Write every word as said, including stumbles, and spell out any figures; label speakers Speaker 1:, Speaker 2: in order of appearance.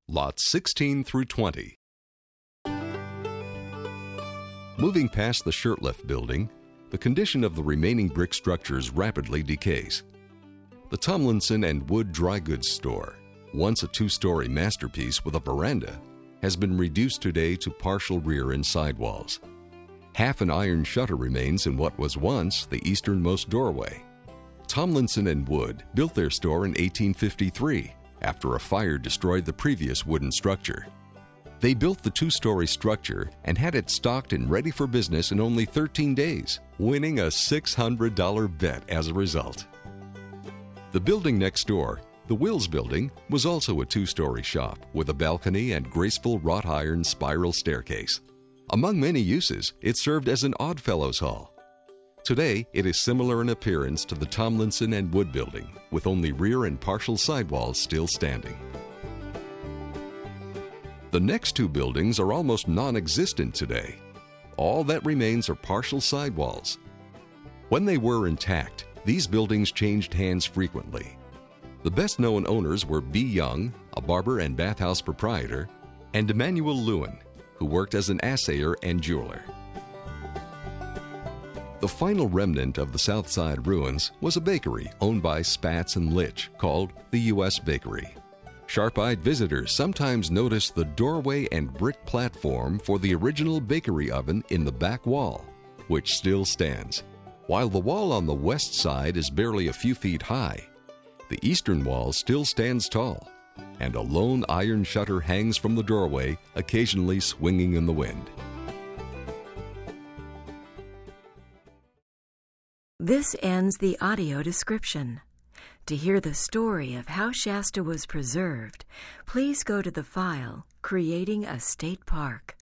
Speaker 1: lots sixteen through twenty. Moving past the Shirtlift building, the condition of the remaining brick structures rapidly decays. The Tomlinson and Wood Dry Goods Store, once a two-story masterpiece with a veranda, has been reduced today to partial rear and sidewalls. Half an iron shutter remains in what was once the easternmost doorway. Tomlinson and Wood built their store in eighteen fifty-three after a fire destroyed the previous wooden structure. They built the two-story structure and had it stocked and ready for business in only thirteen days, winning a six hundred dollars bet as a result. The building next door, the Wills Building, was also a two-story shop with a balcony and graceful wrought iron spiral staircase. Among many uses, it served as an Oddfellows Hall. Today, it is similar in appearance to the Tomlinson and Wood Building, with only rear and partial sidewalls still standing. The next two buildings are almost non-existent today. All that remains are partial sidewalls. When they were intact, these buildings changed hands frequently. The best-known owners were B. Young, a barber and bathhouse proprietor, and Emmanuel Lewin, who worked as an assayer and jeweler. The final remnant of the South Side ruins was a bakery owned by Spatz and Litch called the U S Bakery. Sharp-eyed visitors sometimes notice the doorway and brick platform for the original bakery oven in the back wall, which still stands. While the wall on the west side is barely a few feet high, the eastern wall still stands tall, and a lone iron shutter hangs from the doorway, occasionally swinging in the wind.
Speaker 2: This ends the audio description. To hear the story of how Shasta was preserved, please go to the file Creating a State Park.